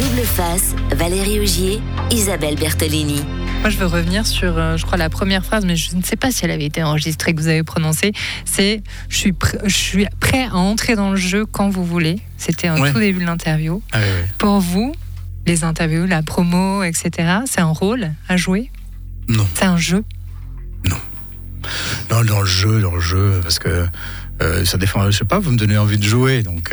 Double face, Valérie Augier, Isabelle Bertolini. Moi, je veux revenir sur, je crois, la première phrase, mais je ne sais pas si elle avait été enregistrée, que vous avez prononcée. C'est « Je suis prêt à entrer dans le jeu quand vous voulez ». C'était au tout début de l'interview. Ah, oui. Pour vous, les interviews, la promo, etc., c'est un rôle à jouer ? Non. C'est un jeu ? Non, dans le jeu, parce que ça défend, je sais pas, vous me donnez envie de jouer, donc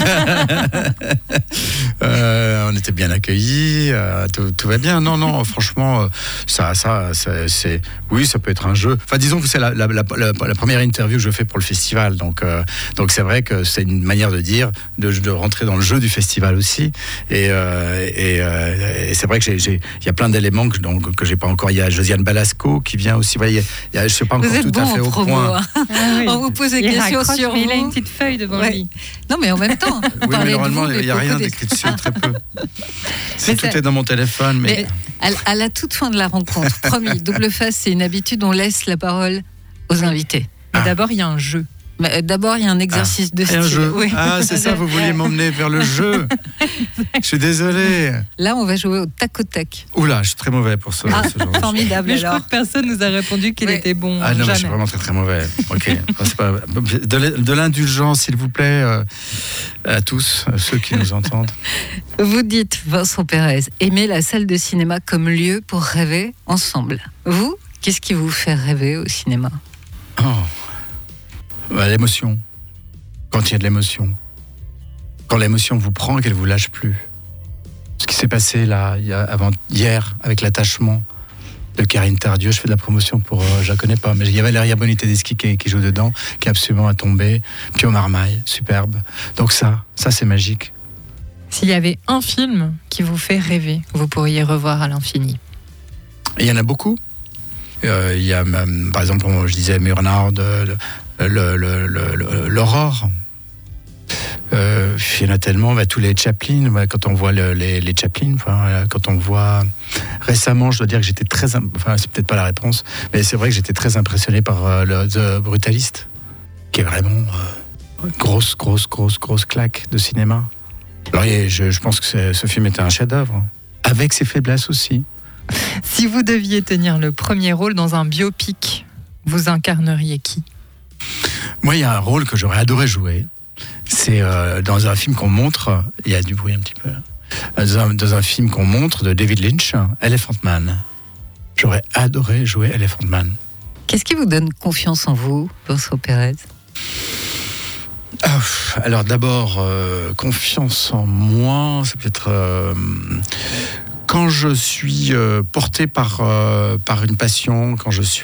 on était bien accueillis, tout va bien. Non, franchement, ça c'est, oui, ça peut être un jeu. Enfin, disons que c'est la première interview que je fais pour le festival, donc c'est vrai que c'est une manière de dire, de rentrer dans le jeu du festival aussi, et c'est vrai que il y a plein d'éléments que j'ai pas encore. Il y a Josiane Balasco qui vient aussi. Vous voyez, je suis pas encore tout à fait au point. On vous pose des questions sur vous. Il a une petite feuille devant lui. Non, mais en même temps. Oui, mais normalement, il n'y a rien d'écrit dessus, très peu. Tout est dans mon téléphone. Mais à la toute fin de la rencontre, promis, Double face, c'est une habitude, on laisse la parole aux invités. Mais d'abord, il y a un jeu. D'abord, il y a un exercice de style. Un jeu. Oui. Ah, c'est ça, vous vouliez m'emmener vers le jeu. Je suis désolé. Là, on va jouer au tac au tac. Oula, je suis très mauvais pour ce genre de jeu. Formidable. Mais je crois que personne nous a répondu qu'il était bon. Ah non, je suis vraiment très très mauvais. Ok. C'est pas... De l'indulgence, s'il vous plaît, à tous, ceux qui nous entendent. Vous dites, Vincent Perez, aimer la salle de cinéma comme lieu pour rêver ensemble. Vous, qu'est-ce qui vous fait rêver au cinéma ? L'émotion. Quand il y a de l'émotion. Quand l'émotion vous prend et qu'elle ne vous lâche plus. Ce qui s'est passé là, hier, avec l'attachement de Karine Tardieu. Je fais de la promotion pour... je la connais pas, mais il y avait Valéria Bonnie Tedeschi qui joue dedans, qui est absolument à tomber. Pio Marmaille, superbe. Donc ça c'est magique. S'il y avait un film qui vous fait rêver, vous pourriez revoir à l'infini. Il y en a beaucoup. Il y a, par exemple, je disais Murnau, l'Aurore. Il y en a tellement, tous les Chaplin, quand on voit les Chaplin, quand on voit récemment, je dois dire que j'étais très, c'est peut-être pas la réponse, mais c'est vrai que j'étais très impressionné par The Brutalist, qui est vraiment grosse claque de cinéma. Alors je pense que ce film était un chef-d'œuvre, avec ses faiblesses aussi. Si vous deviez tenir le premier rôle dans un biopic, vous incarneriez qui ? Moi, il y a un rôle que j'aurais adoré jouer. C'est dans un film qu'on montre, il y a du bruit un petit peu, dans un film qu'on montre de David Lynch, Elephant Man. J'aurais adoré jouer Elephant Man. Qu'est-ce qui vous donne confiance en vous, Vincent Perez ? Alors d'abord, confiance en moi, c'est peut-être... quand je suis porté par une passion, quand j'ai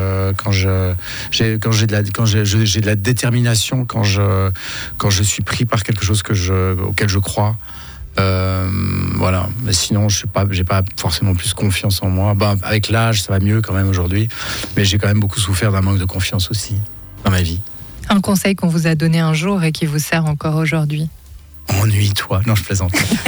de la détermination, quand je suis pris par quelque chose auquel je crois, voilà. Mais sinon, j'ai pas forcément plus confiance en moi. Avec l'âge, ça va mieux quand même aujourd'hui, mais j'ai quand même beaucoup souffert d'un manque de confiance aussi dans ma vie. Un conseil qu'on vous a donné un jour et qui vous sert encore aujourd'hui ? Ennuie-toi. Non, je plaisante.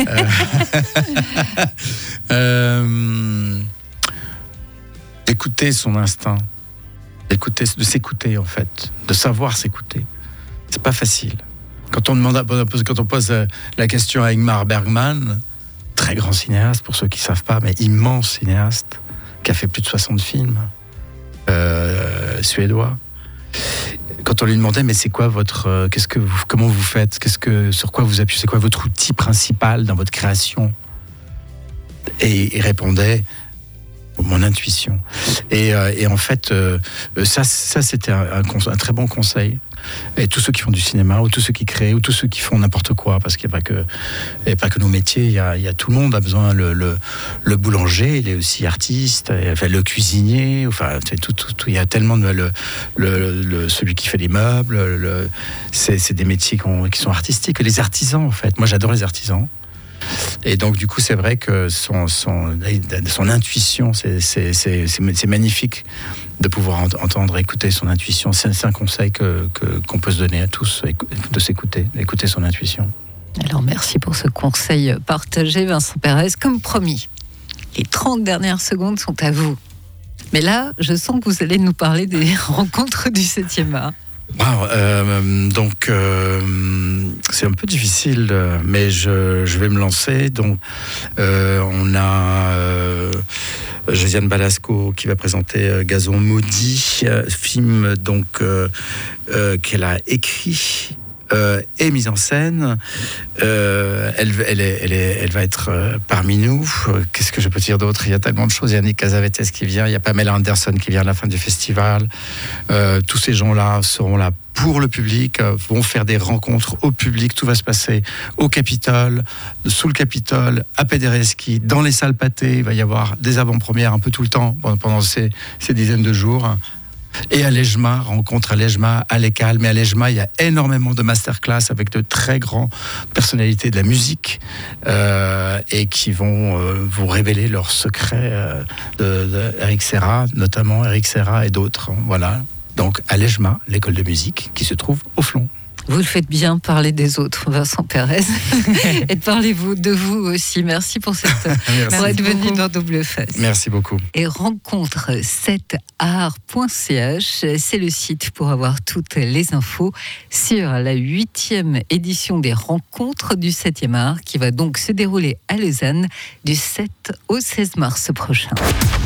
Écouter son instinct. De s'écouter, en fait. De savoir s'écouter. C'est pas facile. Quand on pose la question à Ingmar Bergman, très grand cinéaste, pour ceux qui savent pas, mais immense cinéaste, qui a fait plus de 60 films, suédois. Quand on lui demandait, mais c'est quoi comment vous faites, sur quoi vous appuyez, c'est quoi votre outil principal dans votre création ? Et il répondait, mon intuition. Et en fait, ça c'était un très bon conseil. Et tous ceux qui font du cinéma, ou tous ceux qui créent, ou tous ceux qui font n'importe quoi, parce qu'il n'y a pas que nos métiers, il y a tout le monde a besoin. Le boulanger, il est aussi artiste, le cuisinier, tout. Il y a tellement de celui qui fait les meubles. C'est des métiers qui sont artistiques. Les artisans, en fait. Moi, j'adore les artisans. Et donc du coup c'est vrai que son intuition c'est magnifique de pouvoir entendre, écouter son intuition. C'est un conseil qu'on peut se donner à tous, de écouter son intuition. Alors merci pour ce conseil partagé, Vincent Perez. Comme promis, les 30 dernières secondes sont à vous. Mais là, je sens que vous allez nous parler des rencontres du 7e art. Donc c'est un peu difficile, mais je vais me lancer. Donc on a Josiane Balasco qui va présenter Gazon maudit, film donc qu'elle a écrit et mise en scène. Elle va être parmi nous. Qu'est-ce que je peux dire d'autre? Il y a tellement de choses. Il y a Nick Cazavetes qui vient, il y a Pamela Anderson qui vient à la fin du festival. Tous ces gens-là seront là pour le public, vont faire des rencontres au public. Tout va se passer au Capitole, sous le Capitole, à Pédereski, dans les salles Pathé. Il va y avoir des avant-premières un peu tout le temps pendant ces dizaines de jours. Et à l'EJMA, rencontre à l'EJMA, à l'ECAL. Mais à l'EJMA, il y a énormément de masterclass avec de très grandes personnalités de la musique et qui vont vous révéler leurs secrets de Eric Serra, notamment Eric Serra et d'autres. Voilà. Donc à l'EJMA, l'école de musique qui se trouve au Flon. Vous le faites bien, parler des autres, Vincent Perez. Et parlez-vous de vous aussi. Merci pour cette pour être venu dans Double Face. Merci beaucoup. Et rencontre7art.ch, c'est le site pour avoir toutes les infos sur la 8e édition des rencontres du 7e art qui va donc se dérouler à Lausanne du 7 au 16 mars prochain.